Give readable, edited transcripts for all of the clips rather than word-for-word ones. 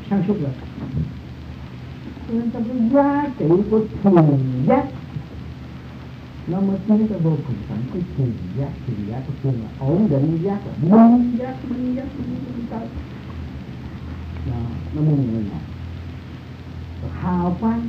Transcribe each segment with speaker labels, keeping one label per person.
Speaker 1: sáng suốt rồi. Nên trong cái giá trị của thiền giác nó mới tiến tới vô cùng tận. Cái thiền giác của thiền là ổn định giác, là minh giác tới đó, nó minh người nào rồi hào quang.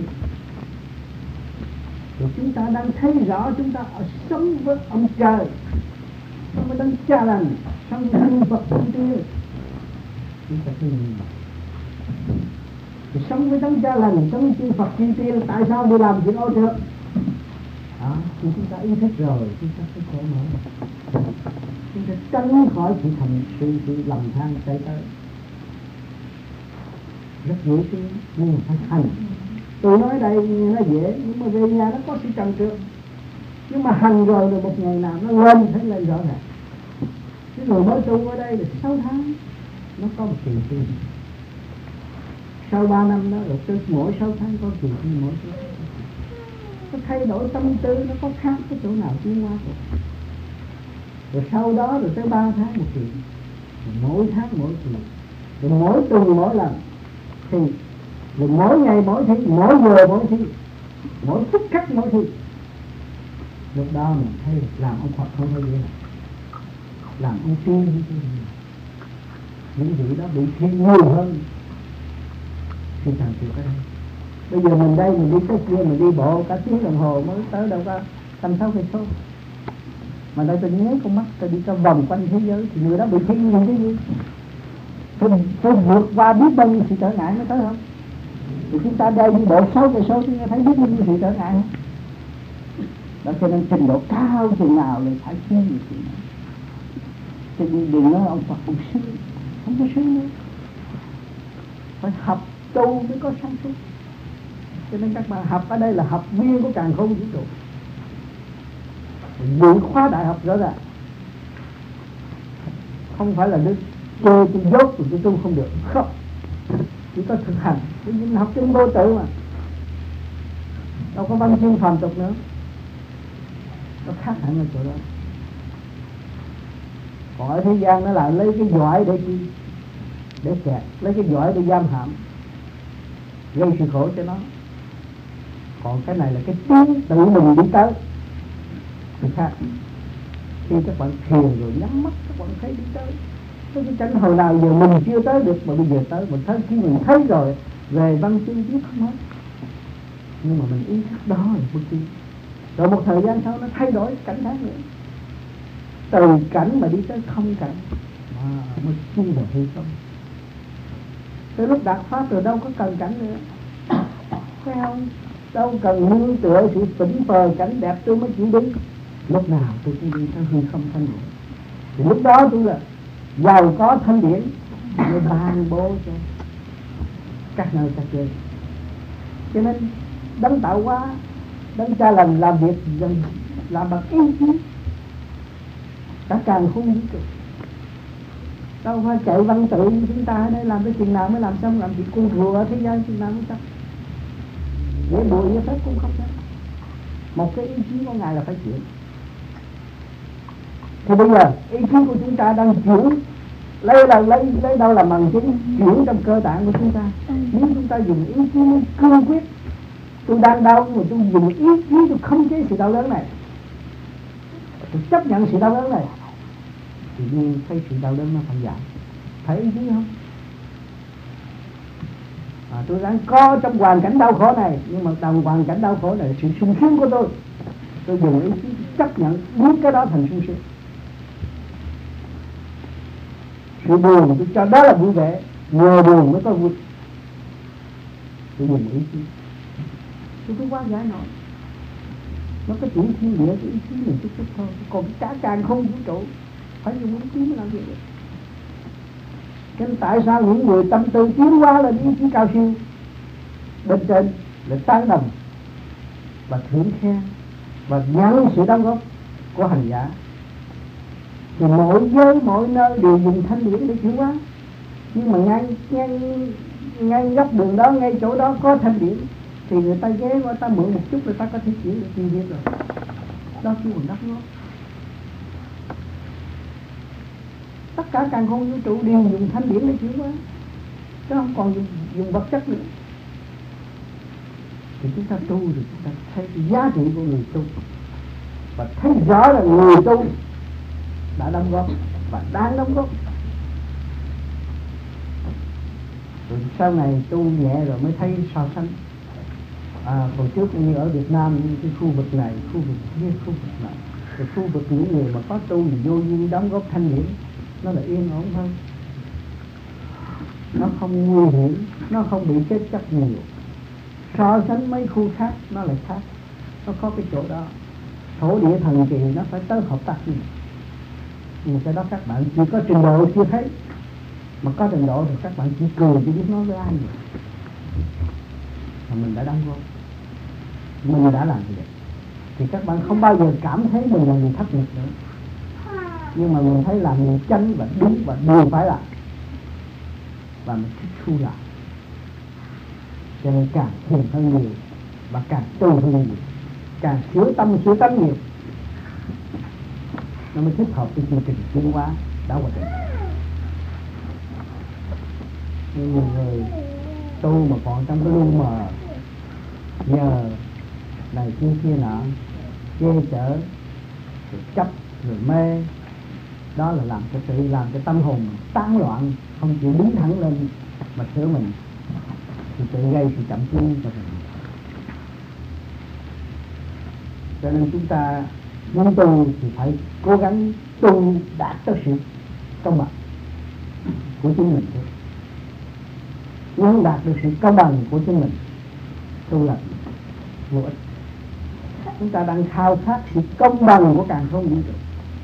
Speaker 1: Rồi chúng ta đang thấy rõ chúng ta ở sống với ông trời, sống với đấng cha lành, sống với nhân vật thiên tiên. Chúng ta thấy nhìn thì sống với đấng cha lành, sống với chư Phật chư tiên, tại sao đi làm chuyện ô trượt? Đó, khi chúng ta ý thức rồi, chúng ta sẽ khổ mở, chúng ta tránh khỏi sự lầm than xảy tới. Rất dễ tin nhưng mà phải hành. Tôi nói đây nó dễ, nhưng mà về nhà nó có sự trần trượt. Nhưng mà hành rồi một ngày nào nó lên, thấy lên rõ ràng. Cái người mới tu ở đây là 6 tháng nó có một kỳ thi. Sau 3 năm đó rồi tới mỗi 6 tháng có kỳ thi, mỗi 6 tháng. Nó thay đổi tâm tư, nó có khác cái chỗ nào tiến hóa rồi. Rồi sau đó rồi tới 3 tháng một kỳ, rồi mỗi tháng mỗi kỳ, rồi mỗi tuần mỗi lần thì, rồi mỗi ngày mỗi thi, mỗi giờ mỗi thi, mỗi phút khắc mỗi thi. Lúc đó mình thấy làm ông Phật không có dễ làm ông tiên như thế này. Những vị đó bị thi nhiều hơn thì thằng chịu cái đây. Bây giờ mình đây mình đi tới kia, mình đi bộ cả tiếng đồng hồ mới tới đâu có 5-6 cây số. Mà đây tôi nhớ con mắt tôi đi cả vòng quanh thế giới thì người đó bị thi như cái gì? Tôi vượt qua biết bao nhiêu sự trở ngại mới tới không? Thì chúng ta đây đi bộ 6 cây số chúng ta thấy biết bao nhiêu sự trở ngại không? Đó cho nên trình độ cao chừng nào là phải chơi gì chừng nào. Chứ đừng nói ông Phật ông sư, không có sư nữa. Phải học tu mới có sáng suốt. Cho nên các bạn học ở đây là học viên của càn khôn vũ trụ. Dự khóa đại học rõ ràng. Không phải là đứa chơi tôi dốt rồi tôi tu không được. Không. Chỉ có thực hành. Nhưng học chung vô tự mà. Đâu có văn chương phàm tục nữa. Nó khác hẳn ở chỗ đó. Còn ở thế gian nó là lấy cái giỏi để chi? Để kẹt. Lấy cái giỏi để giam hãm, gây sự khổ cho nó. Còn cái này là cái tiếng tự mình đi tới thì khác. Khi các bạn thiền rồi nhắm mắt các bạn thấy đi tới. Cái cảnh hồi nào giờ mình chưa tới được mà bây giờ tới. Mình thấy khi mình thấy rồi về văn chương biết không hết. Nhưng mà mình ý thức đó là bước đi. Rồi một thời gian sau nó thay đổi cảnh khác nữa. Từ cảnh mà đi tới không cảnh mới chung vào hay không. Tới lúc đạt pháp rồi đâu có cần cảnh nữa. Phải không? Đâu cần nương tựa sự phỉnh phờ cảnh đẹp tôi mới chịu đi. Lúc nào tôi cũng đi tới hư không thanh điển. Thì lúc đó tôi là giàu có thanh điển để ban bố cho các nơi các nơi. Cho nên đấng tạo hóa, đấng cha lành làm việc làm bằng ý chí. Cả càng không vũ trụ. Đâu phải chạy văn tự như chúng ta để làm cái chuyện nào mới làm xong, làm chuyện con rùa ở thế gian chuyện nào mới xong. Để bùi với phép cũng không hết. Một cái ý chí của Ngài là phải chuyển. Thì bây giờ ý chí của chúng ta đang chuyển, lấy đâu làm bằng chứng chuyển trong cơ tạng của chúng ta. Nếu chúng ta dùng ý chí mới cương quyết, tôi đang đau mà tôi dùng ý chí tôi không chế sự đau đớn này, tôi chấp nhận sự đau đớn này, thì nhiên thấy sự đau đớn nó phải giảm. Phải ý chí không? Tôi đang có trong hoàn cảnh đau khổ này, nhưng mà trong hoàn cảnh đau khổ này là sự sung sướng của tôi dùng ý chí chấp nhận biến cái đó thành sung sướng. Sự buồn tôi cho đó là vui vẻ, nhờ buồn mới có vui. Tôi dùng ý chí, tôi quá giải nổi. Nó có chuyện thiên địa, cái ý chí mình chút thôi. Còn cả càng không vũ trụ phải dùng ý chí mới làm việc được. Cho nên tại sao những người tâm tư tiến hóa lên ý chí cao siêu, bên trên là tán đồng và thưởng khen và nhận sự đóng góp của hành giả, thì mỗi giới mỗi nơi đều dùng thanh điển để chuyển hóa. Nhưng mà ngay góc đường đó, ngay chỗ đó có thanh điển thì người ta ghé qua ta mượn một chút, người ta có thể chuyển được chi tiết rồi. Đó kêu bằng đắp góp. Tất cả càng không vũ trụ đều dùng thanh điển để chuyển hóa. chứ không còn dùng vật chất nữa. Thì chúng ta tu rồi chúng ta thấy cái giá trị của người tu, và thấy rõ là người tu đã đóng góp và đang đóng góp. Rồi sau này tu nhẹ rồi mới thấy so sánh. Hồi trước như ở Việt Nam, cái khu vực này, khu vực kia, khu vực này, cái khu vực những người mà có tu thì vô duyên đóng góp thanh điển, nó là yên ổn hơn, nó không nguy hiểm, nó không bị chết chóc nhiều. So sánh mấy khu khác nó lại khác, nó có cái chỗ đó. Thổ địa thần kỳ nó phải tới hợp tác gì, nhưng cái đó các bạn chỉ có trình độ chưa thấy, mà có trình độ thì các bạn chỉ cười chứ biết nói với ai vậy. Mà mình đã đóng góp, mình đã làm gì vậy, thì các bạn không bao giờ cảm thấy mình là người thất nghiệp nữa, nhưng mà mình thấy làm người chánh và đúng và đều phải làm, và mình thích thu làm. Cho nên càng thiền hơn nhiều và càng tu hơn nhiều, càng sửa tâm sửa tánh nhiều, nó mới thích hợp với chương trình tiến hóa đó của mình. Nhưng nhiều người tu mà còn trong cái lu mờ, nhờ này kia kia nọ, chê chở, rồi chấp, rồi mê, đó là làm cái tâm hồn tán loạn, không chịu đứng thẳng lên mà sửa mình, thì tự gây sự chậm tiến cho mình. Cho nên chúng ta muốn tu thì phải cố gắng tu đạt tới sự công bằng của chính mình thôi. Muốn đạt được sự công bằng của chính mình, tu là vô ích. Chúng ta đang khao khát sự công bằng của càn khôn vũ trụ.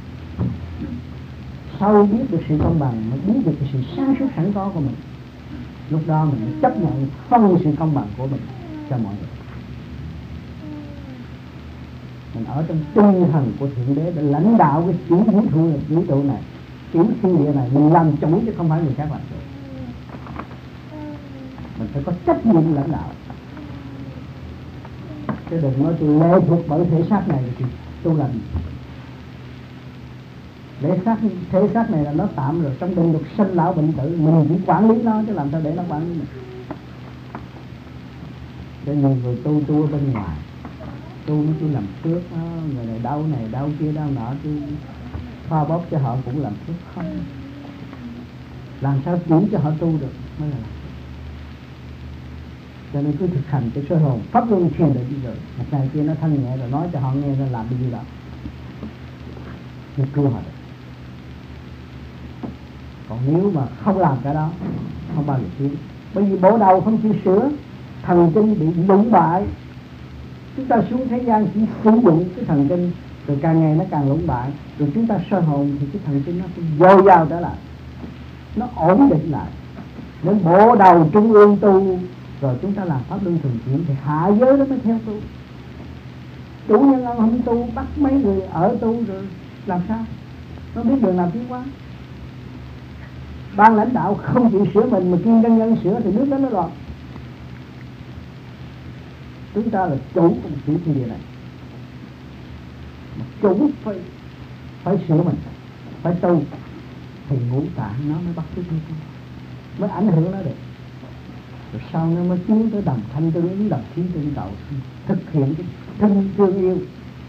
Speaker 1: Sau biết được sự công bằng mới biết được cái sự sáng suốt sẵn có của mình, lúc đó mình chấp nhận phân sự công bằng của mình cho mọi người. Mình ở trong tinh thần của Thượng Đế để lãnh đạo cái chuyển vũ trụ này, chuyển thiên địa này, mình làm chủ chứ không phải người khác làm chủ. Mình phải có trách nhiệm lãnh đạo, chứ đừng nói tôi lệ thuộc bởi thể xác này thì tôi làm gì. Thể xác này là nó tạm rồi, trong định luật sinh lão bệnh tử, mình chỉ quản lý nó chứ làm sao để nó quản lý mình. Cho nhiều người tu ở bên ngoài, tôi làm phước, người này đau kia đau nọ, tôi xoa bóp cho họ cũng làm phước. Không, làm sao chuyển cho họ tu được mới là làm. Cho nên cứ thực hành cái sơ hồn pháp luân thiền định rồi một ngày kia nó thanh nhẹ rồi nói cho họ nghe nó làm cái gì đó thì cứu họ được. Còn nếu mà không làm cái đó không bao giờ tiến, bởi vì bộ đầu không chịu sửa, thần kinh bị lũng bại. Chúng ta xuống thế gian chỉ sử dụng cái thần kinh, rồi càng ngày nó càng lũng bại, rồi chúng ta soi hồn thì cái thần kinh nó cũng dồi dào trở lại, nó ổn định lại. Đến bộ đầu trung ương tu rồi chúng ta làm pháp luân thường chuyển thì hạ giới nó mới theo tu. Chủ nhân ông không tu, bắt mấy người ở tu rồi làm sao nó biết đường làm tiến hóa. Ban lãnh đạo không chịu sửa mình mà kiên nhân sửa thì nước đó nó loạn. Chúng ta là chủ của một tiểu thiên địa này, mà chủ phải sửa mình, phải tu thì ngũ tạng nó mới bắt chước nó, mới ảnh hưởng nó được. Rồi sau nó mới tiến tới đồng thanh tương ứng, đồng khí tương cầu, thực hiện cái thân thương yêu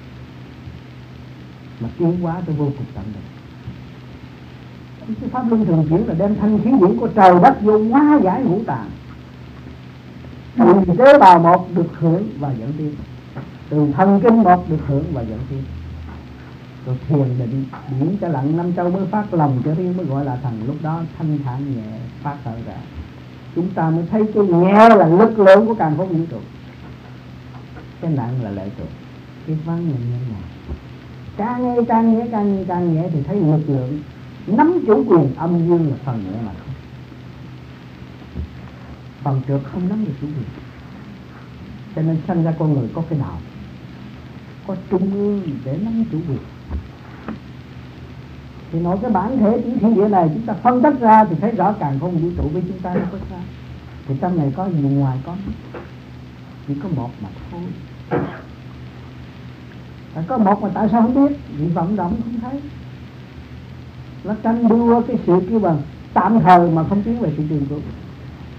Speaker 1: mà tiến hóa tới vô cùng tận được. Cái pháp luân thường chuyển là đem thanh khí điển của trời đất vô hóa giải ngũ tạng, từ tế bào một được hưởng và dẫn tiến, từ thần kinh một được hưởng và dẫn tiến. Rồi thiền định điển cho lặng năm châu mới phát lòng cho riêng, mới gọi là thần. Lúc đó thanh thản nhẹ phát thở ra, chúng ta mới thấy cái nhẹ là lực lượng của càn khôn vũ trụ, cái nặng là lệ thuộc. Cái vắng mình như này, càng nhẹ thì thấy lực lượng nắm chủ quyền. Âm dương là phần nhẹ mà không, phần trượt không nắm được chủ quyền. Cho nên sanh ra con người có cái nào, có trung ương để nắm chủ quyền. Thì nói cái bản thể tiểu thiên địa này chúng ta phân tích ra thì thấy rõ càn khôn vũ trụ với chúng ta nó có sao. Thì trong này có gì ngoài có, chỉ có một mà thôi. Có một mà tại sao không biết? Vì vận động không thấy. Nó tranh đua cái sự kêu bằng tạm thời mà không tiến về sự trường trụ.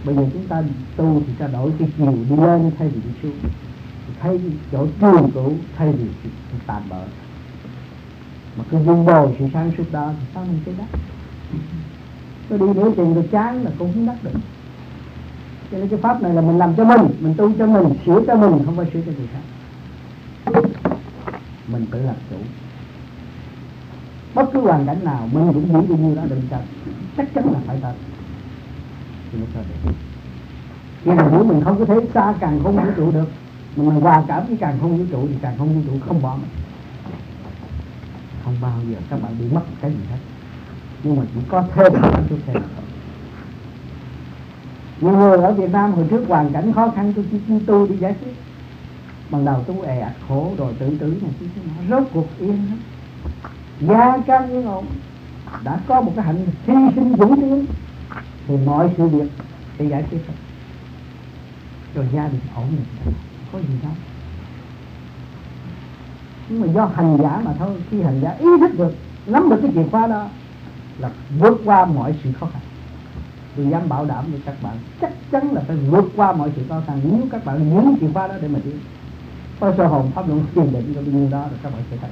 Speaker 1: Bây giờ chúng ta tu thì ta đổi cái chiều đi lên thay vì đi xuống, thấy chỗ trường cửu thay vì tạm bỡ. Mà cứ dung bồi sự sáng suốt đó thì sao mình cái đắc? Tôi đi nửa chừng được chán là cũng không đắc được. Cho nên cái pháp này là mình làm cho mình tu cho mình, sửa cho mình, không phải sửa cho người khác. Mình tự làm chủ. Bất cứ hoàn cảnh nào mình cũng giữ bao nhiêu đó đừng cần, chắc chắn là phải tới thì mới được. Khi nào nếu mình không có thấy xa càng không vũ trụ được, mình hòa cảm với càng không vũ trụ thì càng không vũ trụ không bỏ mình. Không bao giờ các bạn bị mất cái gì hết, nhưng mà chỉ có thêm một chút thêm. Nhiều người ở Việt Nam hồi trước hoàn cảnh khó khăn tôi chỉ tu đi giải quyết. Ban đầu tu è ạt khổ rồi tự tử này chứ rốt cuộc yên hết. Gia can yên ổn, đã có một cái hạnh hy sinh vững tiến thì mọi sự việc sẽ giải quyết hết. Rồi gia đình ổn định, có gì đâu. Nhưng mà do hành giả mà thôi. Khi hành giả ý thức được, nắm được cái chìa khóa đó là vượt qua mọi sự khó khăn. Tôi dám bảo đảm với các bạn chắc chắn là phải vượt qua mọi sự khó khăn nếu các bạn muốn chìa khóa đó để mà đi. Có sơ hồn pháp luân thiền định cho bao nhiêu đó rồi các bạn sẽ thấy.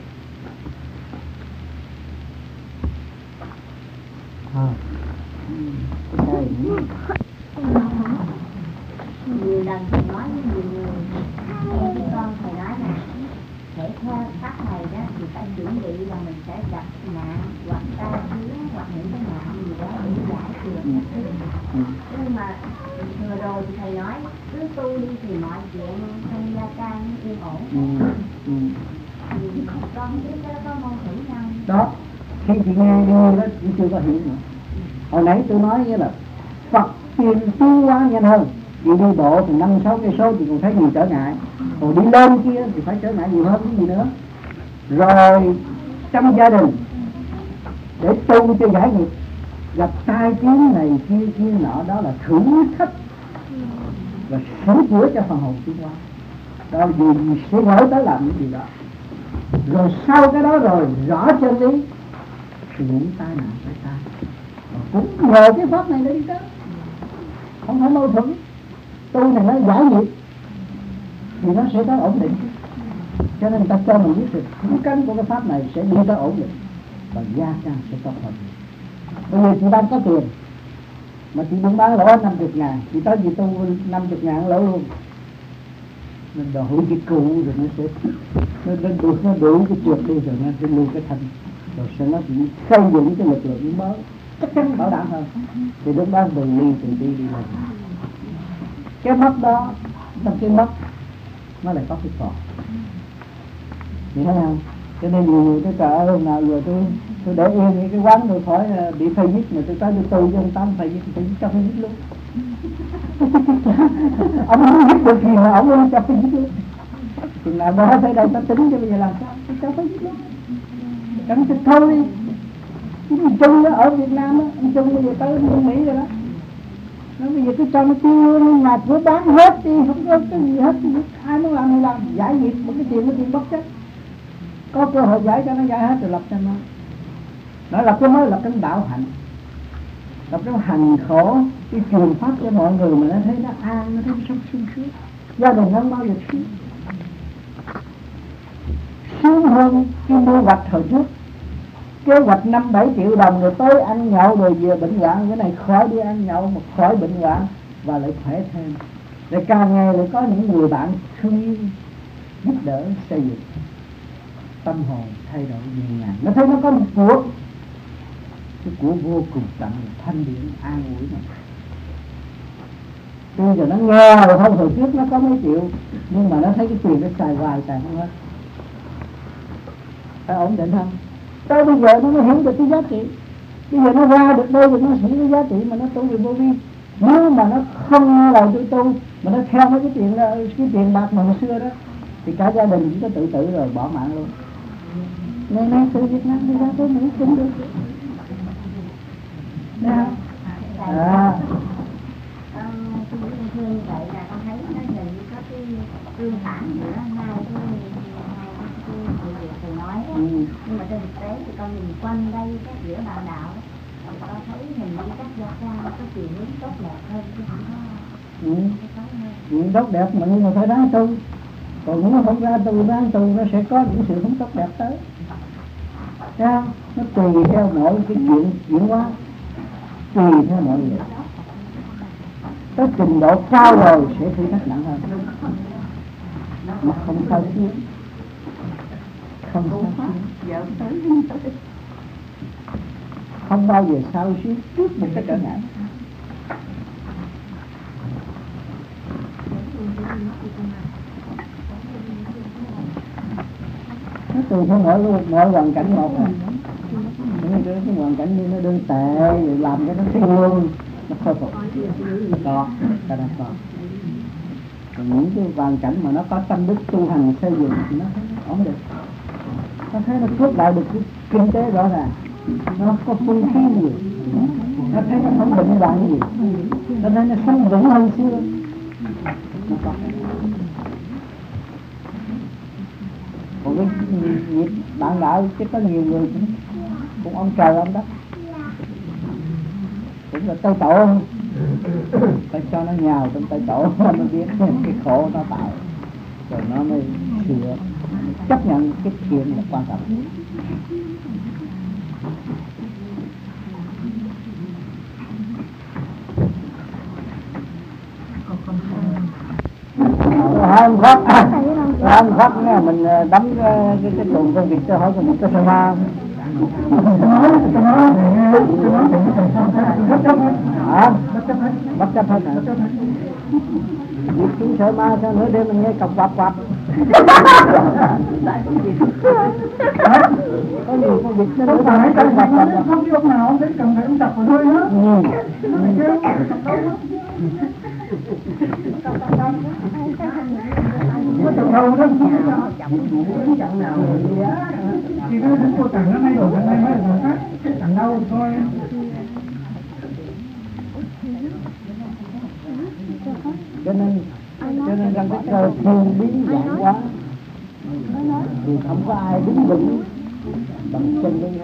Speaker 2: Nhiều lần thầy nói với nhiều người, với con thầy nói là thể theo pháp thầy đó thì phải chuẩn bị là mình sẽ gặp nạn hoặc tai biến hoặc những cái nạn gì đó để giải quyết. Nhưng mà vừa rồi thì thầy nói cứ tu đi thì mọi chuyện trong gia can yên ổn. Thì con biết đó có mâu thuẫn nhau.
Speaker 1: Đó, khi chị nghe đi đó chị chưa có hiểu nữa. Hồi nãy tôi nói nghĩa là Phật tiền tu quá nhanh hơn. Chị đi bộ từ 5-6 cây số thì còn thấy nhiều trở ngại. Còn đi lên kia thì phải trở ngại nhiều hơn cái gì nữa. Rồi trong gia đình để tu cho giải nghiệp, gặp tai tiếng này kia nọ, đó là thử thách và sửa chữa cho phần hồn tiến hóa. Đó vì sẽ nói tới làm những gì đó. Rồi sau cái đó rồi rõ chân lý thì những tai nạn phải tai. Cũng nhờ cái pháp này để đi tới, không phải mâu thuẫn. Tu này nó giải nghiệp thì nó sẽ tới ổn định. Cho nên ta cho mình biết được những cánh của cái pháp này sẽ đi tới ổn định và gia can sẽ tốt hơn. Bây giờ chị đang có tiền mà chị buôn bán lỗ 50.000, chị tới chị tu 50.000 lỗ luôn. Nên đòi hữu cái cụ rồi nó sẽ nó đủ cái trượt đi rồi nó sẽ lưu cái thanh, rồi sẽ nó chỉ xây dựng cái lực lượng mới chắc chắn bảo đảm hơn. Thì lúc đó từ ly từ đi lên. Cái mất đó, trong cái mất nó lại có cái còn. Chị thấy không? Cho nên nhiều người tôi trời ơi hôm nào giờ tôi để yên cái quán tôi khỏi bị phê giết, mà tôi tới tôi tu cho ông Tám phê giết, tôi cho phê giết luôn. Ông không giết được gì mà ông luôn cho phê giết luôn. Chừng nào đó tới đây ta tính cho bây giờ làm sao? Tôi cho phê giết luôn. Chẳng thích thôi đi. Ông Trung đó, ở Việt Nam đó, ông Trung bây giờ tới Mỹ rồi đó. Nó bây giờ cứ cho nó tiêu nhà cửa bán hết đi, không có cái gì hết. Ai muốn làm thì làm, giải nghiệp một cái tiền bất chấp. Có cơ hội giải cho nó giải hết rồi lập cho nó. Nó lập cái mới, lập cái đạo hạnh, lập cái hành khổ, cái truyền pháp cho mọi người mà nó thấy nó an, nó thấy nó sống sung sướng. Gia đình không bao giờ sướng. Sướng hơn cái mua hoạch hồi trước. Kế hoạch 5-7 triệu đồng rồi tới ăn nhậu rồi về bệnh hoạn, cái này khỏi đi ăn nhậu mà khỏi bệnh hoạn và lại khỏe thêm. Rồi càng ngày lại có những người bạn thương yêu, giúp đỡ xây dựng. Tâm hồn thay đổi nhẹ nhàng. Nó thấy nó có một của, cái của vô cùng tận là thanh điển an ủi này. Bây giờ nó nghe rồi không, hồi trước nó có mấy triệu nhưng mà nó thấy cái tiền nó xài hoài xài không hết. Phải ổn định không? Tới bây giờ nó mới hiểu được cái giá trị. Bây giờ nó ra được đây rồi nó hiểu cái giá trị mà nó tu về vô vi. Nếu mà nó không là tu mà nó theo mấy cái tiền bạc mà hồi xưa đó thì cả gia đình chỉ có tự tử rồi bỏ mạng luôn. Nên nay từ Việt Nam đi ra tới Mỹ cũng được. Thấy không?
Speaker 2: Tôi thương vậy là con thấy nó gần như có cái tương phản giữa hai cái thầy nói đó. Nhưng mà trên thực tế thì con nhìn quanh đây các giữa bạn đạo thì con thấy hình như các cho ra cái chiều hướng tốt đẹp hơn chứ không có
Speaker 1: chuyện tốt đẹp mà nhưng mà phải ráng tu, còn nếu không ra tu ráng tu nó sẽ có những sự không tốt đẹp tới. Sao? Nó tùy theo mọi cái chuyện chuyển hóa, tùy theo mọi người. Tới trình độ cao rồi sẽ thử thách nặng hơn, mà không sao xuyên, không sao xuyên, không bao giờ sao xuyên trước một cái trở ngại. Nó tùy theo mọi hoàn cảnh một à. Những cái hoàn cảnh như nó đơn tệ rồi làm cho nó thương, nó khôi phục, nó có, cái đó có. Còn những cái hoàn cảnh mà nó có tâm đức tu hành xây dựng thì nó ổn định. Nó thấy nó cướp lại được cái kinh tế rõ ràng, nó có phương khí nhiều, nó thấy nó không bệnh hoạn gì, nó thấy nó sống vững hơn xưa, nó có. Còn cái việc bạn đạo chứ có nhiều người cũng ông trời ông đất, cũng là tay tổ, phải cho nó nhào trong tay tổ nó biết cái khổ nó tạo, rồi nó mới sửa, chấp nhận cái chuyện là quan trọng. Không khóc nghe mình đóng cái tuồng công việc cho hỏi công việc cho sao ma. Bất chấp hết hả? Việc chúng sợ ma sao nữa để mình nghe cọc quạp quạp. Có nhiều công việc cho nữa phải cọc quạp quạp.
Speaker 3: Không biết ông nào ông thấy cần phải ông chặt vào thôi á. Có chặt đầu đó, không chặt nào. Thì nó cũng có chẳng nó thay đổi, chẳng thay mấy là khác, chẳng đâu thôi.
Speaker 1: Cho nên rằng cái trời thiên biến dạng quá thì không có ai đứng vững bằng chân lên hết.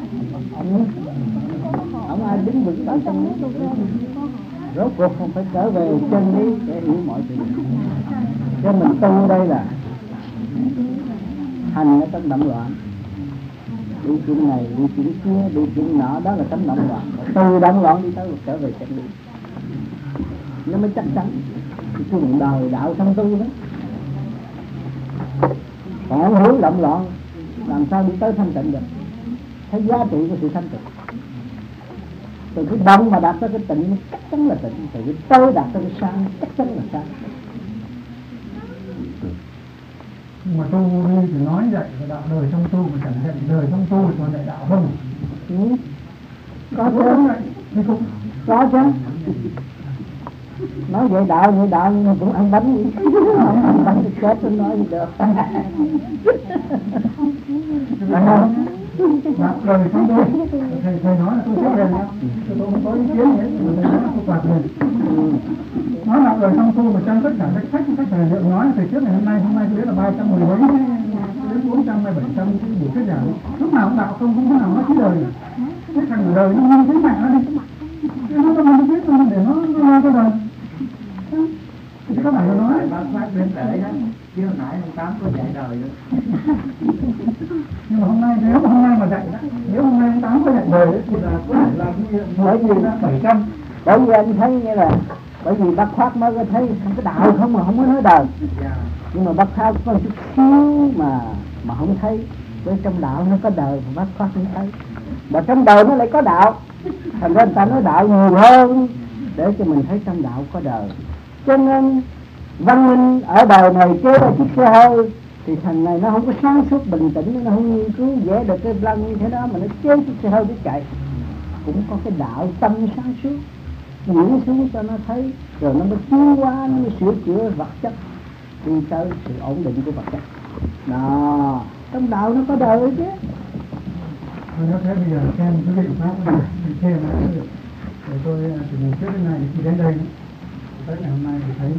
Speaker 1: Không ai đứng vững bằng chân lên. Rốt cuộc không phải trở về chân lý để hiểu mọi chuyện. Cho mình tu đây là hành ở trong động loạn, đi chuyện này, đi chuyện kia, đi chuyện nọ, đó là tấm động loạn. Từ động loạn đi tới trở về chân lý, nó mới chắc chắn. Cái đời đạo song tu đó, còn hướng động loạn làm sao đi tới thanh tịnh được? Thấy giá trị của sự thanh tịnh. Từ cái động mà đạt tới cái tịnh chắc chắn là tịnh, từ cái tối đạt tới cái sáng chắc chắn là sáng.
Speaker 3: Nhưng mà tu đi thì nói vậy là đạo đời trong tu, mà chẳng hạn đời trong tu còn lại đạo hơn.
Speaker 1: Có chứ, có chứ. Nói vậy đạo nhưng mà cũng ăn bánh đi. Không ăn bánh thì chết tôi nói gì được.
Speaker 3: Đạo đời trong tu, thầy nói là tôi xếp lên đó, tôi không có ý kiến gì hết, thầy nói là tôi quạt lên. Nói đạo đời trong tu mà trong tất cả các thầy liệu nói từ trước ngày hôm nay tôi biết là 310 mấy đến 400 hay 700 cái buổi thuyết giảng. Lúc nào cũng đạo không có nào nói cái đời. Cái thằng đời nó ngon cái mạng nó đi. Nó không biết để nó lo cái đời. Thì các bạn nói
Speaker 1: bác phát bên tệ đó, chứ hồi nãy ông Tám có dạy đời nữa.
Speaker 3: Nhưng mà hôm nay nếu hôm nay mà dạy đó, nếu hôm nay ông Tám có dạy đời thì là có thể làm
Speaker 1: bởi vì 700. Bởi vì anh thấy như là bởi vì bác Phát mới có thấy không có đạo không mà không có nói đời. Nhưng mà bác Phát có chút xíu mà không thấy. Với trong đạo nó có đời mà bác Phát không thấy. Mà trong đời nó lại có đạo. Thành ra người ta nói đạo nhiều hơn để cho mình thấy trong đạo có đời. Cho nên văn minh ở đời này chế ra chiếc xe hơi thì thằng này nó không có sáng suốt bình tĩnh, nó không nghiên cứu vẽ được cái plan như thế đó mà nó chế chiếc xe hơi để chạy. Cũng có cái đạo tâm sáng suốt diễn xuống cho nó thấy, rồi nó mới tiến hóa, nó mới sửa chữa vật chất đi tới sự ổn định của vật chất. Đó, trong đạo nó có đời chứ.
Speaker 3: Nó thế bây giờ xem cái vị pháp xem để tôi từ ngày trước đến nay khi đến đây tới ngày hôm nay thì thấy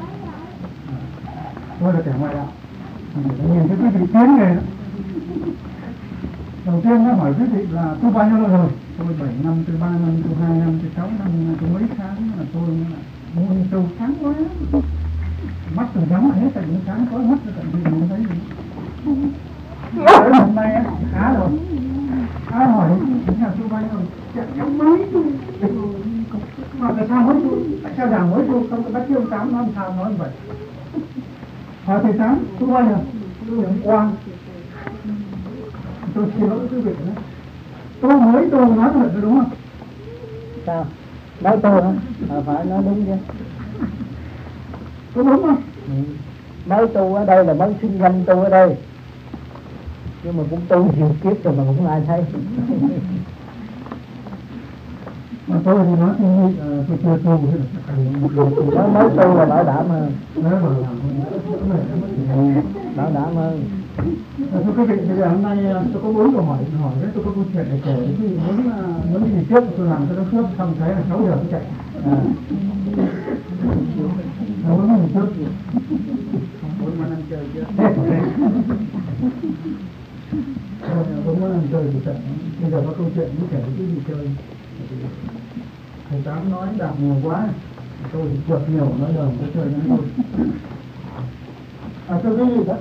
Speaker 3: tôi là kẻ ngoại đạo, nhìn thấy quý vị tiến về đó. Đầu tiên nó hỏi quý vị là tu bao nhiêu lâu rồi, tôi 7 năm, tôi 3 năm, tôi 2 năm, tôi 6 năm, tôi mấy tháng là tôi muốn tu sáng quá, mắt tôi nhắm hết tại những sáng có mắt tôi tận vì mình thấy gì. Tới hôm nay á, khá rồi. Ai hỏi những nhà tu bay rồi, chạy trong mấy tu. Mà tại sao mới tu? Tại sao giảng mới tu? Không có bác chiêu tám nói sao nói như vậy? Hỏi thầy Tám, tu bay rồi, tu điểm quang. Tôi xin lỗi quý vị nữa. Tôi mới tu nói thật rồi đúng không?
Speaker 1: Sao? Nói tôi hả? Phải nói đúng chứ.
Speaker 3: Có đúng không?
Speaker 1: Mới tu ở đây là mới sinh danh tu ở đây. Nhưng mà cũng tu nhiều kiếp rồi mà cũng không ai thấy.
Speaker 3: Mà tôi thì nói tôi chưa tu
Speaker 1: Nói mới tu là bảo đảm hơn. Bảo đảm hơn.
Speaker 3: Thưa quý vị, bây giờ hôm nay tôi có 4 câu hỏi đấy, tôi có câu chuyện để kể. Thì muốn đi trước tôi làm cho nó trước, xong thấy là 6 giờ tôi chạy. Muốn đi trước gì?
Speaker 1: Muốn ăn chơi chứ.
Speaker 3: Muốn ăn chơi thì chạy. Bây giờ có câu chuyện muốn kể cái gì chơi. Thầy Tám nói đạp nhiều quá, tôi thì trượt nhiều, nói đời tôi chơi nói thôi. Thưa quý vị đó,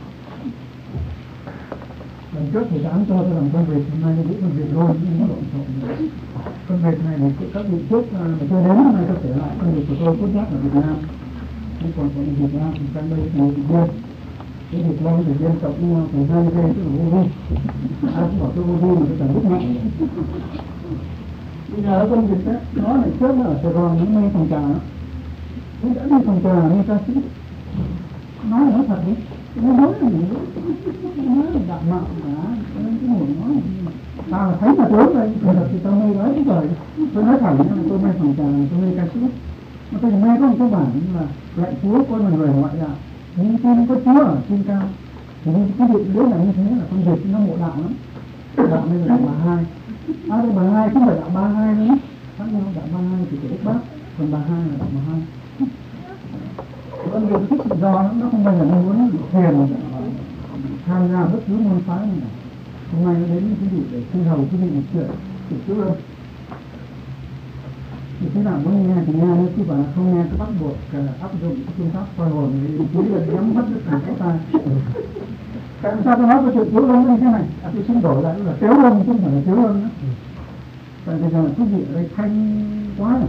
Speaker 3: lần trước thì Tám cho tôi làm công việc, hôm nay cũng công việc luôn, nhưng nó lộn xộn. Công việc này thì các vị trước mà tôi đến hôm nay tôi kể lại công việc của tôi cốt giác ở Việt Nam. Nhưng còn của Việt Nam thì sang đây thì Việt Nam. Cái Việt Nam thì dân tộc với nhau thì hai cái tức là vô vi. Ai cũng bảo tôi vô vi mà tôi chẳng biết mạnh. Bây giờ ở công việc đó, nó lại trước ở Sài Gòn, nó mê phòng trà đó. Tôi đã đi phòng trà, mê ca sĩ. Nói thật đi. Nó nói là gì đó. Nó nói là đạp mạo cả. Cái nguồn nói. Tao là thấy mà tướng đây. Thật thì tao mê nói cái trời. Tôi nói thẳng là tôi mê phòng trà, tôi mê ca sĩ. Mà tôi mê có một cái bản là lạy Chúa con là người ngoại đạo. Nhưng tin có Chúa ở trên cao. Thì cái việc đấy là như thế là con việc nó ngộ đạo lắm. Đạo này là đạo bà hai. Đây bà hai không phải đạo ba hai nữa. Khác nhau đạo ba hai thì Úc Bác, còn bà hai là đạo bà hai. Con người thích tự do lắm, nó không bao giờ nó muốn thiền tham gia bất cứ môn phái nào. Hôm nay nó đến với quý vị để xin hầu quý vị một chuyện từ trước đâu. Thì thế nào muốn nghe thì nghe, nếu cứ bảo là không nghe cứ bắt buộc áp dụng cái phương pháp soi hồn thì quý vị nhắm mắt tất cả các tay. Tại sao tôi nói cái chuyện thiếu lông như thế này? Tôi xin đổi lại là thiếu lông chứ không phải là thiếu lông nữa. Tại bây giờ là quý vị ở đây thanh quá rồi.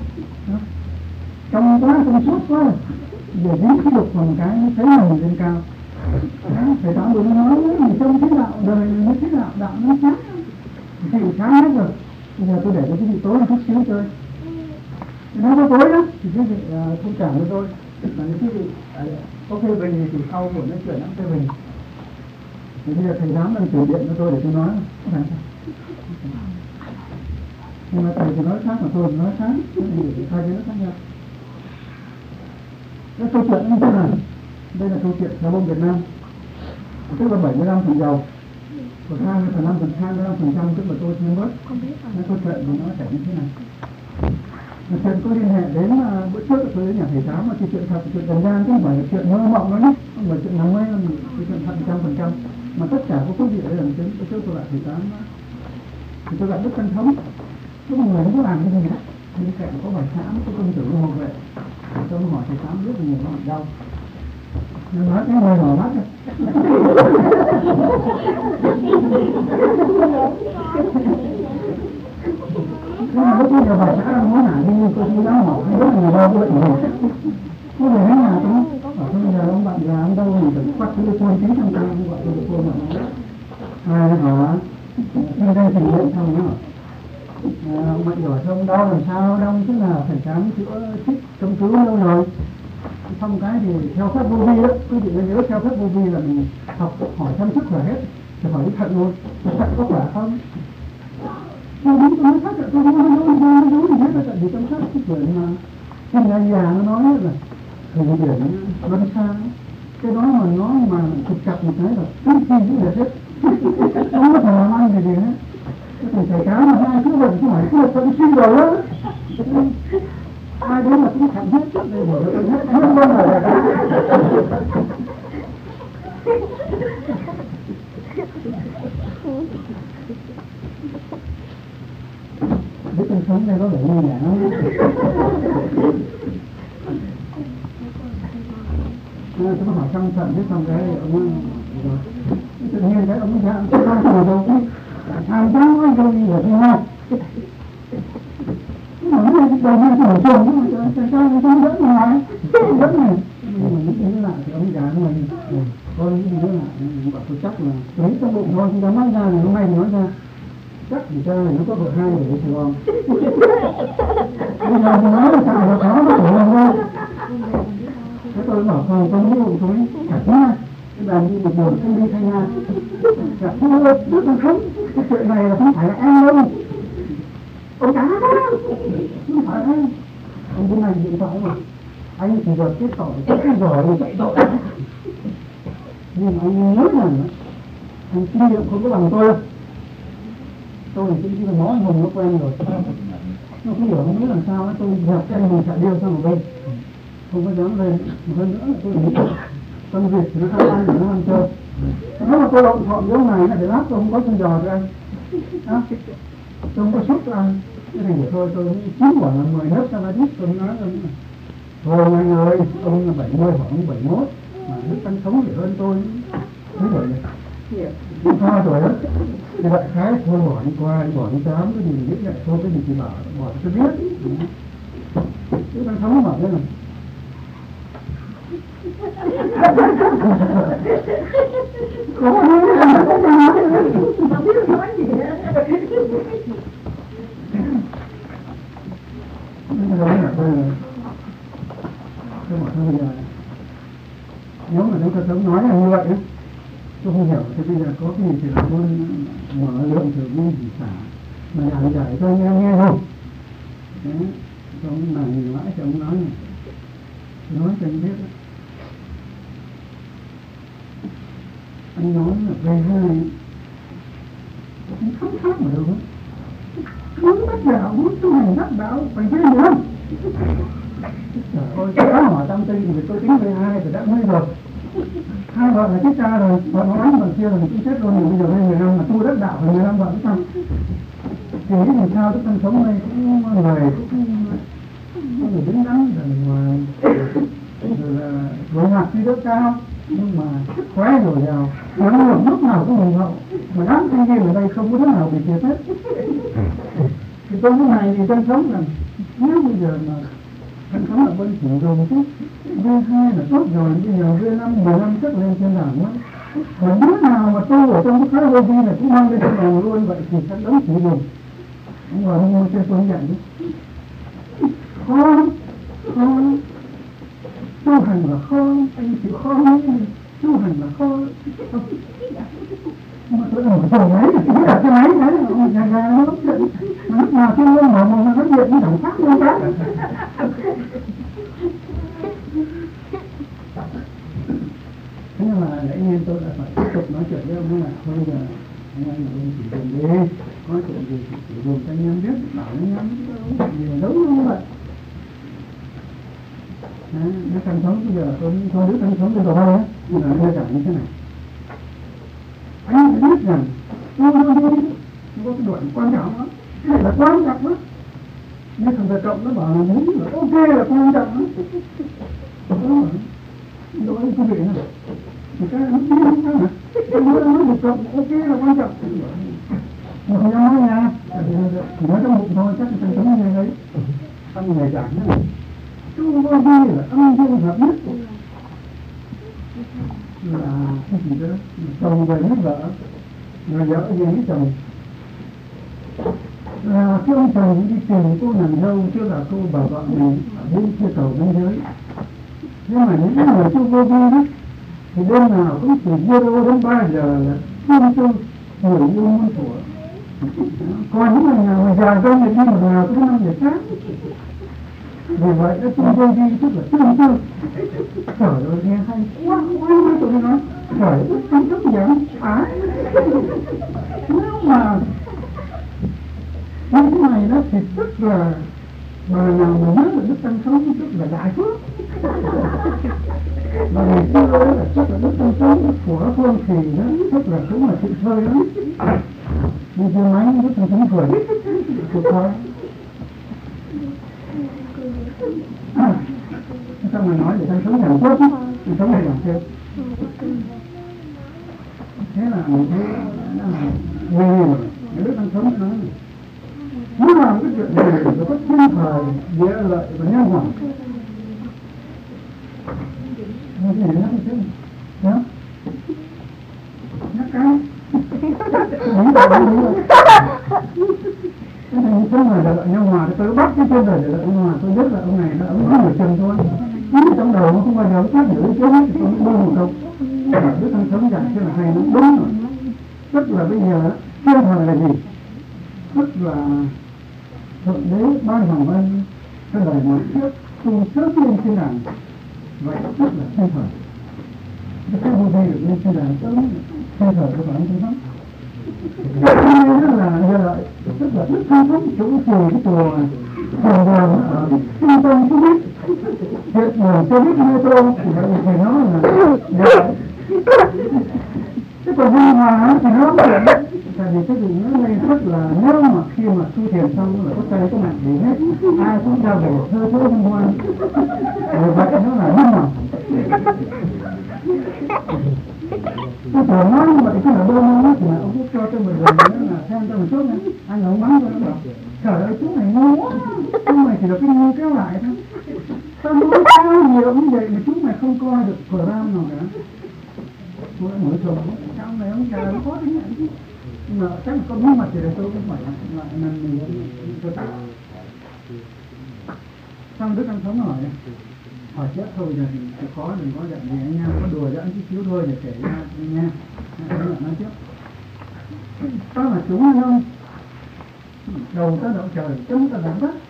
Speaker 3: Trong quá, trong suốt quá rồi. Để dính khí đục vào một cái, nó thấy mình lên cao. Thầy Tám vừa nói mình trong thế đạo đời như thế đạo, đạo nó sáng. Thì sáng hết rồi. Bây giờ tôi để cho quý vị tối một chút xíu chơi. Nếu có tối đó, thì quý vị thông cảm với tôi. Mà nếu quý vị có phê bình thì sau buổi nói chuyện nó phê bình. Thì bây giờ thầy Tám đang chuyển điện cho tôi để tôi nói. Có phải không? Nhưng mà thầy thì nói khác mà tôi nói khác. Hai cái nó khác nhau. Cái câu chuyện như thế này. Đây là câu chuyện theo bông Việt Nam. Tức là 75% giàu. Còn 25% tức là tôi chưa bớt. Cái câu chuyện thì nó sẽ như thế này. Chuyện có liên hệ đến bữa trước tôi đến nhà thầy Tám mà cái chuyện thật, chuyện trần gian chứ không phải là chuyện mơ mộng đó nhé, không phải chuyện nằm mơ, cái chuyện thật 100%. Mà tất cả có quý vị ở lần trước tôi lại thầy Tám thì tôi gặp Đức Căn Thống. Có một người không có làm cái gì hết, bên cạnh có bài Tám, có công tử hộ vệ. Tôi hỏi thầy Tám rất là nhiều hỏi đau. Nên nói cái người đỏ mắt đấy. Nhưng mà lúc bây giờ bà xã muốn hả đi cô chú giáo hỏi rất là đau cái bệnh này. Có về đến nhà tôi bảo thôi giờ ông bạn già ông đâu thì phải bắt cái phone tí trong tay gọi cái phone mà nó hỏi trên đây thành hiện xong nó ông bệnh giỏi không đau làm sao đau tức là phải khám chữa chích trong cứu lâu rồi. Xong cái thì theo phép vô vi đó, quý vị nên nhớ theo phép vô vi là mình học hỏi thăm sức khỏe hết, thì hỏi đến thận luôn, thận có khỏe không? Tôi đúng tôi nói thật, tôi không nói gì hết, tại vì trong sách cái chuyện mà cái nhà già nó nói là thời điểm luân xa, cái đó mà nó mà trục chặt một cái là cứ khi cũng được hết, không có thể làm ăn gì hết. Cái thầy cá mà ai cứ bệnh cứ hỏi cứ thận suy rồi đó. Ai đến mà cũng thẳng hết, đây là tôi hết hơn bao giờ Đức Tăng Thống đây có vẻ như là tôi có hỏi thăm thận chứ xong cái ông tự nhiên cái ông dạ tôi không từ đâu cũng tham gia với tôi ở bên ngoài nó đầu tiên tôi mở trường tại sao không dẫn ngoài dẫn này mình nghĩ lại thì ông già của mình thôi nghĩ lại bảo tôi chắc là lấy trong bụng thôi không dám nói ra này hôm nay thì nói ra chắc thì cha này nó có vợ hai ở Sài Gòn bây giờ thì nói là sao nó có thể làm đâu. Thế tôi bảo thôi tôi nghĩ bụng tôi cả nha cái đàn đi một buổi không đi thay nhà cả thua rất là không cái chuyện này là không phải là em đâu ông cá đó không phải anh cái này điện thoại mà anh thì giờ cái tỏi cái giỏi thì chạy tội nhưng mà anh nhớ rằng anh kinh nghiệm không có bằng tôi là chỉ là nói hùng nó quen rồi nó không hiểu không biết làm sao tôi gặp cái anh hùng chạy điêu sang một bên không có dám lên một hơn nữa tôi nghĩ công việc nó tham ăn để nó ăn chơi nếu mà tôi lộn thọn giống này là để lát tôi không có chân giò cho anh đó tôi không có sút cho anh cái này thôi tôi chín quả là 10 nấc ra là thích tôi nói thôi anh ơi ông là 70 hoặc ông 71 mà Đức Tăng Thống thì hơn tôi thế rồi cũng thôi rồi đó thì đại khái thôi bỏ đi tám cái gì biết lại thôi cái gì thì bỏ cho biết Đức Tăng Thống bảo thế này có nói gì nếu mà Đức Tăng Thống nói là như vậy đó, tôi không hiểu thì bây giờ có cái gì thì là tôi mở lượng thử nguyên gì xả mà giảng giải cho anh em nghe không đấy ông là nhìn mãi thì ông nói cho anh biết đó. Anh nói là về hai anh không khác mà đâu đó muốn đắc đạo muốn tu hành đắc đạo phải về nữa trời ơi cái đó hỏi tâm tinh thì tôi tính về hai thì đã mấy rồi hai vợ là chết cha rồi vợ nó đánh vợ kia rồi cũng chết luôn rồi bây giờ lên 10 năm mà tu đắc đạo rồi 15 vợ cũng xong thì cái làm sao Đức Tăng Thống này cũng người cũng người đứng đắn rồi là đối mặt đi rất cao nhưng mà sức khỏe dồi dào năng lượng lúc nào cũng hùng hậu mà đám thanh niên ở đây không có thế nào bị thiệt hết thì tôi cái này thì Tăng Thống rằng nếu bây giờ mà Tăng Thống là bên chủ rồi một chút V2 là tốt rồi bây giờ V5 15 chắc lên trên đảng quá còn đứa nào mà tu ở trong cái khóa vô vi này cũng mang lên trên đảng luôn vậy thì chắc đấng chỉ dùng ông ngồi ông cho tôi dạy đi khó tu hành là khó anh chịu khó tu hành là khó mà tôi ở chỗ máy cái đặt cái máy đấy nhà nó giận lúc nào trên lưng mà nó giận nó chẳng phát luôn đó thế nhưng mà nãy nhiên tôi đã phải tiếp tục nói chuyện với ông là thôi bây giờ anh em chỉ dùng đi có chuyện gì thì chỉ dùng cho anh em biết bảo anh em gì mà đấu như vậy Đức Tăng Thống bây giờ tôi thôi Đức Tăng Thống tôi rồi á là tôi chẳng như thế này anh phải biết rằng nó có cái đoạn quan trọng đó cái này là quan trọng đó như thằng thầy Cộng nó bảo là muốn là ok là quan trọng đó đối với quý vị này thì cái nó biết không sao hả cái nói một Cộng ok là quan trọng mà không dám nói nha thì nói trong bụng thôi chắc là Tăng Thống như thế xong ngày giảng thế này tu vô vi là âm dương hợp nhất là cái gì đó chồng về với vợ rồi vợ về với chồng là cái ông chồng đi tìm cô nàng dâu chứ là cô bà vợ mình ở bên kia cầu bên dưới nhưng mà những người tu vô vi đó thì đêm nào cũng chỉ vô đến 3 giờ là thương tu người yêu muôn thuở còn những người nào mà già ra thì đi một nào tới 5 giờ sáng vì vậy cái tu vô vi tức là tương tư trời ơi nghe hay quá tụi nó nói trời ơi không tức giận phải nếu mà như thế này đó thì tức là mà nào mà nhớ là Đức Tăng Thống tức là đại phước mà ngày xưa đó là chắc là Đức Tăng Thống của Phương Thủy đó tức là cũng là sự chơi lắm nhưng chưa máy Đức Tăng Thống cười cực thôi Xong rồi nói để thằng sống làm trước, thằng sống này làm trước. Thế là mình thấy nó là nguy hiểm. Những đứa thằng sống nó muốn làm cái chuyện này phải có thiên thời, địa lợi và nhân hòa. Nó gì đó chứ? Đó. Nhắc cái. Đúng rồi. Cái này không phải là lợi nhân hòa, thì tôi bắt cái tên rồi để lợi nhân hòa, tôi biết là ông này là ông nói một chừng thôi. Nhưng trong đầu nó không bao giờ phát biểu chứ hết, thì tôi mới buông một câu. Đứa thằng sống dạy thế là hay, nó đúng rồi. Tức là bây giờ thiên thời là gì? Tức là thượng đế ban hoàng văn cái lời nói trước tu trước lên trên đàn, vậy tức là thiên thời. Cái vô vi được lên trên đàn sớm thiên thời của bạn không? Rất là như lợi, tức là đức thăng thống chủ trì cái chùa Hồng Đường ở trung tâm số biết hiện nguồn xe buýt metro thì nó là cái còn văn hóa thì nó là tại vì cái gì nó này rất là nếu mà khi mà tu thiền xong là có tay có mặt gì hết ai cũng ra về thơ thơ văn hoa vậy nó là như nào cái tưởng nói như vậy cái là đâu nó thì là ông cũng cho mình rồi nó là xem cho mình chút nữa anh ông bắn cho nó bảo trời ơi chú này ngu quá chú mày chỉ là cái ngu kéo lại thôi sao nói cao nhiều như vậy mà chú mày không coi được program nào cả tôi đã mở chồng sao này ông trời nó có tính nhận chứ mà chắc là có bí mật thì tôi cũng phải lại nằm mình cho tạo xong Đức Anh Thống hỏi chết thôi giờ thì khó đừng có giận gì anh nha có đùa giỡn chút xíu thôi để kể ra nha anh nói trước đó là chúng không đầu tới đậu trời chân tới đậu đất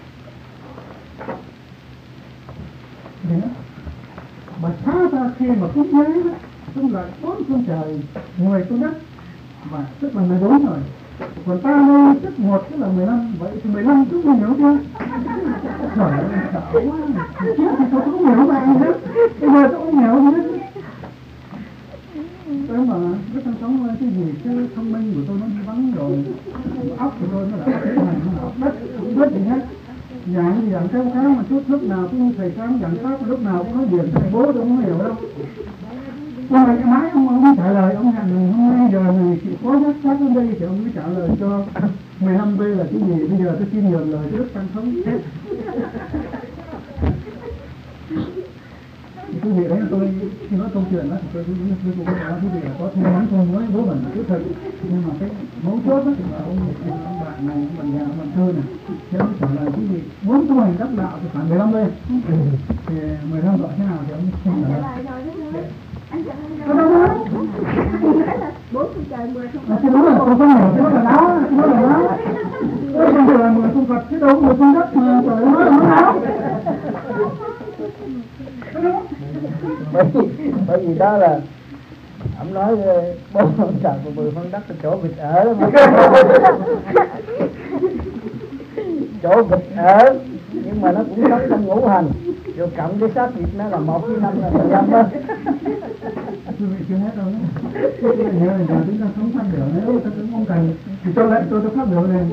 Speaker 3: thì đó mà phá ra khi mà cúng giới đó xung lại 4 phương trời 10 phương đất và tức là 14 rồi còn ta đây tức 1 tức là 15 vậy thì 15 chúng mình hiểu chưa trời ơi sợ quá trước thì tôi không hiểu bạn hết bây giờ tôi không hiểu gì hết tôi mà rất thân sống cái gì chứ thông minh của tôi nó đi vắng rồi óc của tôi nó đã thế này nó óc đất cũng biết gì hết dạng gì dạng kéo kháng mà chút lúc nào cũng thầy kháng dạng pháp lúc nào cũng nói điểm thầy bố tôi không hiểu đâu nhưng mà cái máy ông trả lời ông hẹn mình hôm nay giờ này chị có nhắc sát đến đây thì ông mới trả lời cho 15 B là cái gì bây giờ tôi xin nhường lời cái Đức Tăng Thống quý vị đấy tôi khi nói câu chuyện đó thì tôi cũng nói quý vị là có thêm mắn không nói bố mình cứ thật nhưng mà cái mấu chốt đó thì là ông bạn này ông bạn già ông bạn thơ này thế ông trả lời quý vị muốn tu hành đắc đạo thì phải 15 B thì 15 gọi thế nào thì ông xin trả lời có đâu đó
Speaker 2: 4 phương trời 10 phương
Speaker 3: Phật. Cái đó là con hiểu, cái đó là đó, cái đó là đó. Cái đó là 10 phương Phật, chứ đâu có 10 phương đất mà trời nói là nó áo.
Speaker 1: Bởi vì đó là ông nói 4 phương trời và 10 phương đất là chỗ vịt ở chỗ vịt ở nhưng mà nó cũng sống trong ngũ hành rồi cộng cái xác vịt nó là 1 với 5 là 15 đó.
Speaker 3: Quý vị chưa hết đâu nhé. Quý vị nhớ là giờ chúng ta sống phát biểu nếu ta cũng không cần thì cho lại tôi phát biểu lên.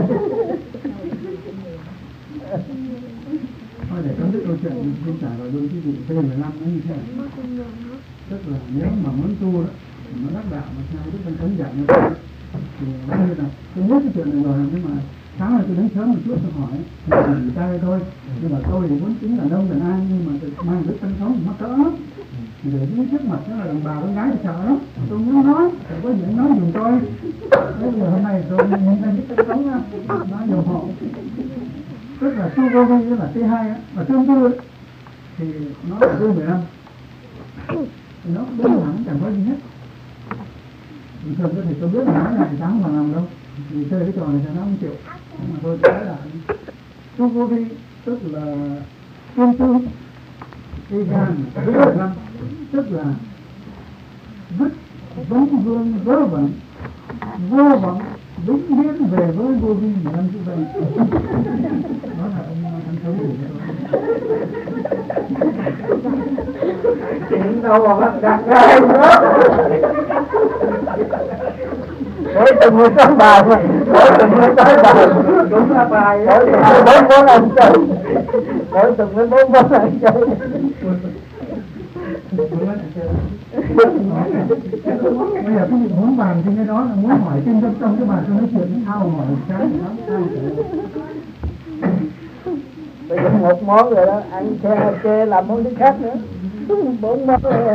Speaker 3: Thôi để chấm dứt câu chuyện không trả lời luôn quý vị phê 15 nó như thế này. Tức là nếu mà muốn tu đó thì nó đắc đạo mà theo Đức Tăng Thống dạy như thế thì nó như là tôi biết cái chuyện này rồi nhưng mà sáng nay tôi đến sớm một chút tôi hỏi thì tay thôi nhưng mà tôi thì muốn chính là đông là ai nhưng mà tôi mang Đức Tăng Thống mắc cỡ lắm để đứng trước mặt nó là đồng bào con gái thì sợ lắm tôi muốn nói thì có chuyện nói dùm tôi bây giờ hôm nay tôi nhìn thấy Đức Tăng Thống nói dùm họ tức là tu vô vi là T2 á và tương tư thì nó là tương 15 thì nó đơn giản chẳng có gì hết bình thường thì tôi biết là nói này sáng mà làm đâu thì chơi cái trò này thì nó không chịu mà tôi nói là tu vô vi tức là tương tư đi gan với 15 tức là vứt vấn vương vớ vẩn vô vọng vĩnh viễn về với vô vi 15 chữ đây đó là ông Tăng Thống của tôi chuyện đâu mà bắt đặt ra nữa mỗi tuần 18 bài mà mỗi tuần 18 bài cũng là bài
Speaker 1: bốn món ăn chơi, mỗi tuần với bốn món ăn chơi.
Speaker 3: Bây giờ cái việc muốn bàn thì cái đó là muốn hỏi trên trong cái bàn tôi nói chuyện thao hỏi sáng lắm.
Speaker 1: Bây giờ một món rồi đó, ăn chê làm món thứ khác nữa, bốn món rồi.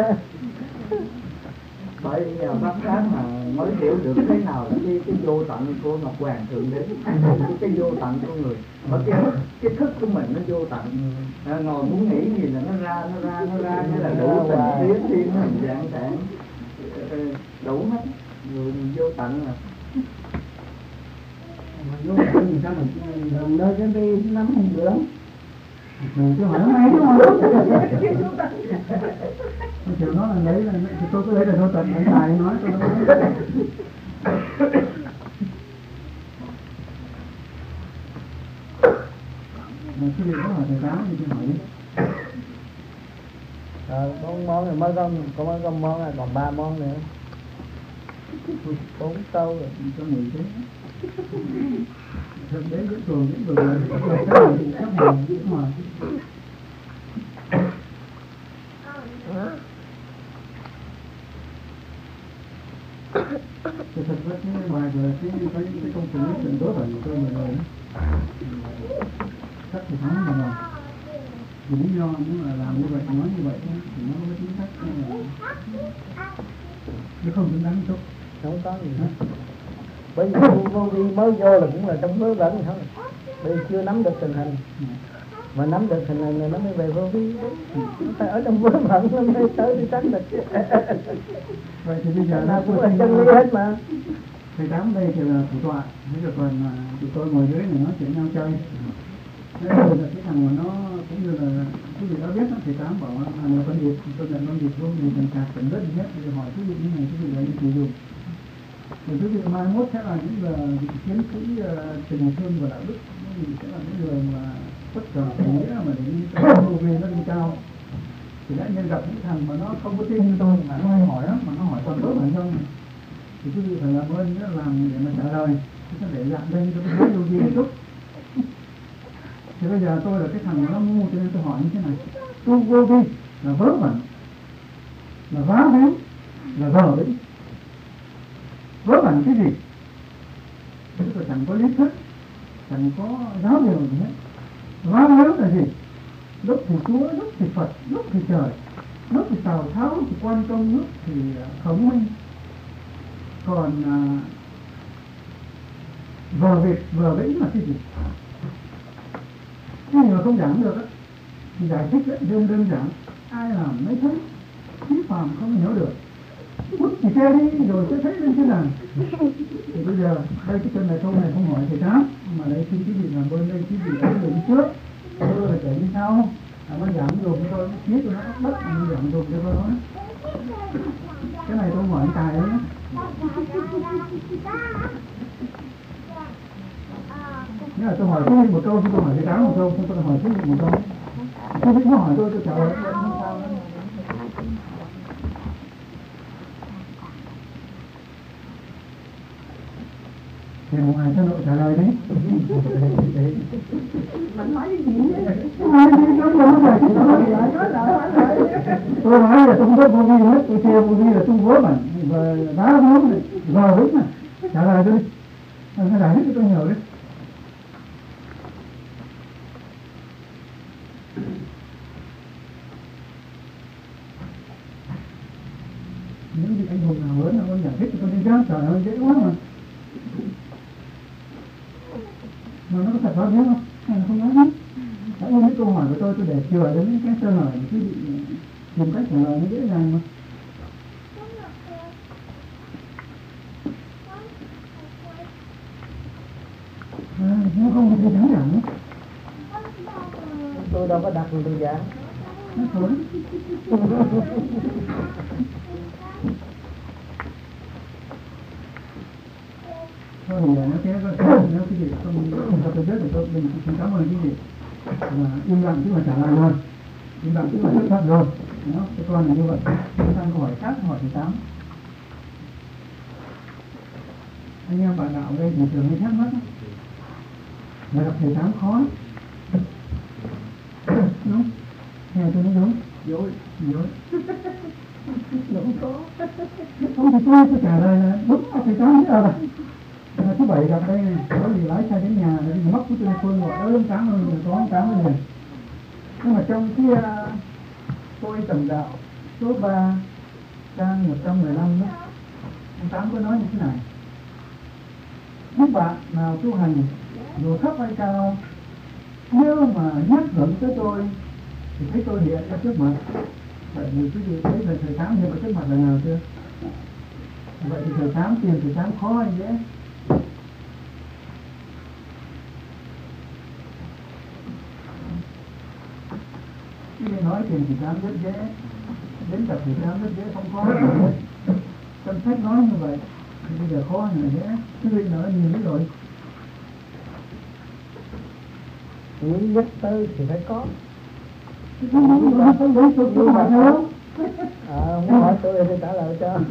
Speaker 4: Bởi nhờ bác Pháp mà mới hiểu được thế nào là cái vô tận của Ngọc Hoàng Thượng Đế, cái vô tận của người. Bởi cái thức của mình nó vô tận, ngồi muốn nghĩ gì là nó ra như là đủ tình tiết thiên hình dạng tạng, đủ hết, người vô tận mà.
Speaker 3: Vô tận thì sao mình nơi cái đi nắm không được lắm. Tôi hỏi nó ngay chứ mà. Chiều nó là lấy là tôi cứ lấy là vô tận để tài nói tôi đâu nói. Cái gì đó hỏi thầy giáo thì tôi hỏi đi.
Speaker 1: Bốn món rồi mới có món này, còn 3 món nữa. 4 câu rồi.
Speaker 3: Cho nghỉ thế. Thực đấy rất thường những người cái này thì khách hàng cũng mà. Thì thật rất cái bài rồi cái công trình chuyện đối thoại của tôi là rồi chắc thì thắng mà rồi vì lý do nếu mà làm như vậy nói như vậy thì nó mới chính xác nó không đứng đắn chút
Speaker 1: Không có gì hết. Bởi vì vô vi mới vô là cũng là trong vớ vẩn thôi, bây giờ chưa nắm được tình hình, mà nắm được tình hình này nó mới về vô vi. Phải ở trong vớ vẩn nó mới tới đi tránh được.
Speaker 3: Vậy thì bây giờ
Speaker 1: nào cũng là chân lý hết mà.
Speaker 3: thầy Tám đây thì là thủ tọa, bây giờ còn tụi tôi ngồi dưới này nói chuyện nhau chơi. Đây là cái thằng mà nó cũng như là quý vị đã biết đó, thầy Tám bảo là con Việt, tôi nhận con Việt luôn, thì cần cạc cần đất gì hết, thì hỏi quý vị như này, quý vị là như thế dùng. Thì quý vị mai mốt sẽ là những là chiến sĩ tình thương và đạo đức, quý vị sẽ là những người mà tất cả tình nghĩa mà để đi vô vi nó đi cao. Thì đã nhân gặp những thằng mà nó không có tin như tôi mà nó hay hỏi đó, mà nó hỏi toàn đối bản thân này. Thì quý vị phải làm ơn làm để mà trả lời, chứ để dạng lên cho tôi vô vi chút. Thì bây giờ tôi là cái thằng nó ngu cho nên tôi hỏi như thế này, tu vô vi là vớ vẩn, là vá víu, là vờ đấy. Vớ vẩn cái gì? Tức là chẳng có lý thuyết, chẳng có giáo điều gì hết. Vá víu là gì? Lúc thì Chúa, lúc thì Phật, lúc thì trời, lúc thì Tào Tháo, lúc thì Quan Công, lúc thì Khổng Minh. Còn vờ việc, vờ vĩnh là cái gì? Cái gì mà không giảng được á, thì giải thích rất đơn giản. Ai làm mấy thấy, trí phàm không hiểu được. Bút thì che đi rồi sẽ thấy lên thế nào. Thì bây giờ đây cái chân này câu này không hỏi thầy Tám, mà đây xin quý vị làm ơn đây quý vị đã đi trước. Tôi là chạy đi sau, nó giảm dùng cho tôi, biết tôi nó đất mà nó giảm dùng cho tôi nói. Cái này tôi hỏi tài đấy nhé. Nếu là tôi hỏi quý vị một câu, tôi hỏi thầy Tám một câu, tôi hỏi quý vị một câu. Quý vị hỏi tôi trả lời không sao nữa. Thì một ngày cho nội trả lời đấy.
Speaker 2: Mình nói cái gì vậy?
Speaker 3: Tôi nói là tôi không có vô vi hết, tôi chê vô vi là tôi vớ mà, và đá vớ này, gò vĩnh mà. Trả lời tôi đi. Nó giải thích cho tôi hiểu đấy. Những vị anh hùng nào lớn là con giải thích cho tôi đi chứ, trời ơi dễ quá mà. Mà nó có thật hóa biết không? Hay là không nói hết? Hãy ôm cái câu hỏi của tôi để chừa đến những cái sơ hở để quý vị tìm cách trả lời nó dễ dàng mà. Nếu không thì thắng giảng nữa.
Speaker 1: Tôi đâu có đặt người tôi giảng.
Speaker 3: Nó thôi. Thôi thì nó thế có nếu cái gì không cho tôi biết thì tôi mình xin cảm ơn cái gì và im lặng chứ mà trả lời luôn, im lặng chứ mà chấp thuận luôn. Đó, cái con là như vậy. Chúng ta câu hỏi khác, hỏi thứ 8. Anh em bạn đạo ở đây thì thường hay thắc mắc mà gặp thầy tám khó đúng nghe tôi nói đúng dối không có không thì tôi trả lời là đúng thầy tám biết rồi thứ bảy gặp đây có gì lái xe đến nhà thì mất của tôi phương gọi ơn cảm ơn rồi có cảm ơn liền. Nhưng mà trong cái tôi tầm đạo số 3 trang 115 đó, ông Tám có nói như thế này: các bạn nào tu hành dù thấp hay cao, nếu mà nhắc hưởng tới tôi thì thấy tôi hiện ra trước mặt. Vậy thì quý vị thấy là thầy Tám hiện ở trước mặt là nào chưa? Vậy thì thầy Tám tìm thầy Tám khó hay dễ? Khi nói tìm thầy Tám rất dễ, đến gặp thầy Tám rất dễ, không khó gì hết. Trong sách nói như vậy thì bây giờ khó là dễ, quý vị nói nhiều rồi.
Speaker 1: Nghĩ nhắc tới thì phải có.
Speaker 3: Không để tôi hỏi đâu.
Speaker 1: Muốn hỏi tôi thì trả lời cho.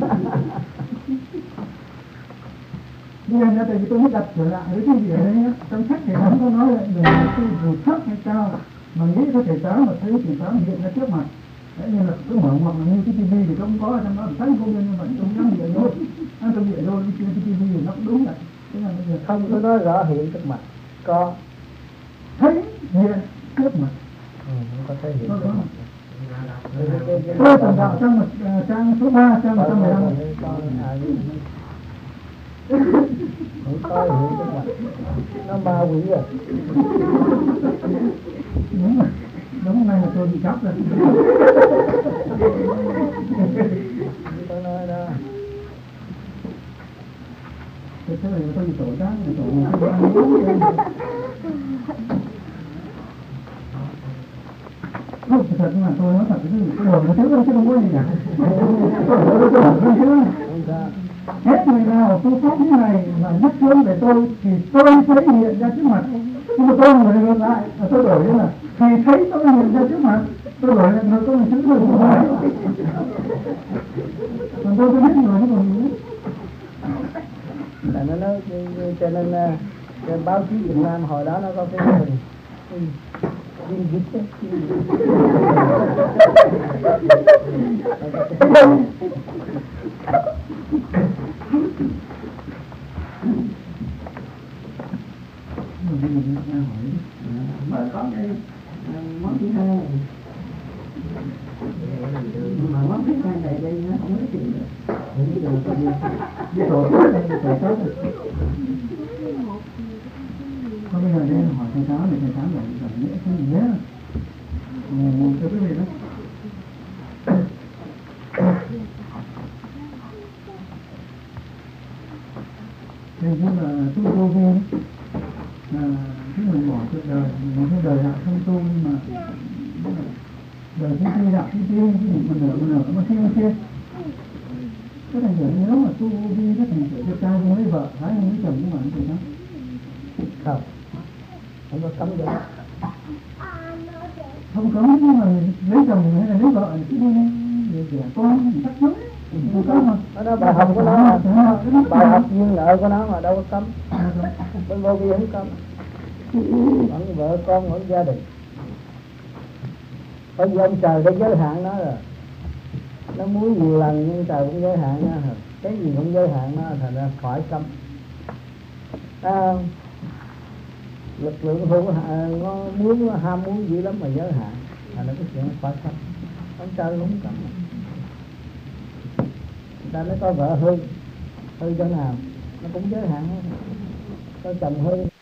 Speaker 3: Bây giờ tại vì tôi mới đặt trở lại với cái gì ở đây nhé. Trong sách thì không có nói là tôi dù thấp hay cao, mà nghĩ có thể Tám mà thấy thầy Tám hiện ra trước mặt. Đấy, nhưng là cứ mở ngoặc là như cái tivi thì không có trong đó, thấy không nên vẫn không dám vậy thôi. Anh trong vậy thôi, cái tivi thì nó cũng đúng vậy. Thế là bây giờ
Speaker 1: Không có nói rõ hiện trước mặt. Có.
Speaker 3: thấy hiện trước mặt.
Speaker 1: Không có thấy hiện trước mặt.
Speaker 3: Tôi tầm đạo trang số 3, trang 115.
Speaker 1: Không có hiện trước mặt. Nó ma quỷ rồi.
Speaker 3: Đúng rồi. Đúng nay là tôi bị cắp rồi.
Speaker 1: Tôi nói đó.
Speaker 3: Thế này tôi bị tổ tác, tổ tôi ăn uống lên. Không, thật mà tôi nói thật cái đồ nó thiếu chứ không có gì cả. Hết người nào tu pháp như này mà nhắc thương về tôi thì tôi sẽ hiện ra trước mặt. Nhưng mà tôi người ngược lại, tôi đổi như là thì thấy tôi hiện ra trước mặt, tôi đổi lại người tôi là chứng người không phải. Còn tôi có biết người nó còn gì.
Speaker 1: Là nó nói cho nên cái báo chí Việt Nam hồi đó nó có cái người viên dịch ấy.
Speaker 3: Mà có cái món thứ hai mà món thứ hai này đây nó không có chuyện được. Cái đồ có gì cái đồ tốt đây đồ tốt rồi. Thôi bây giờ đây hỏi thầy Tám này, thầy Tám lại nghĩa cái gì nhé. Thưa quý vị đó. Thì như là tu vô vi cái người bỏ cuộc đời, một cái đời đạo không tu nhưng mà đời cái kia đạo cái kia, một nửa mà kia. Cái thành tưởng nếu mà tu vô vi, cái thành tưởng cho trai với vợ, gái với chồng cũng vậy đó.
Speaker 1: Không. Không có cấm được.
Speaker 3: Không cấm nhưng mà lấy chồng hay là lấy vợ thì đẻ con chắc chắn. Không có mà.
Speaker 1: Đó bài học của nó, bài học duyên nợ của nó mà đâu có cấm. Bên vô vi không cấm. Vẫn vợ con, vẫn gia đình. Bởi vì ông trời đã giới hạn nó rồi. Nó muốn nhiều lần nhưng trời cũng giới hạn nó rồi. Cái gì cũng giới hạn nó thành ra khỏi cấm. Lực lượng hữu nó muốn ham muốn dữ lắm mà giới hạn. Thành ra cái chuyện nó khỏi cấm. Ông trời không cấm. Người ta nói có vợ hư chỗ nào nó cũng giới hạn hết. Có chồng hư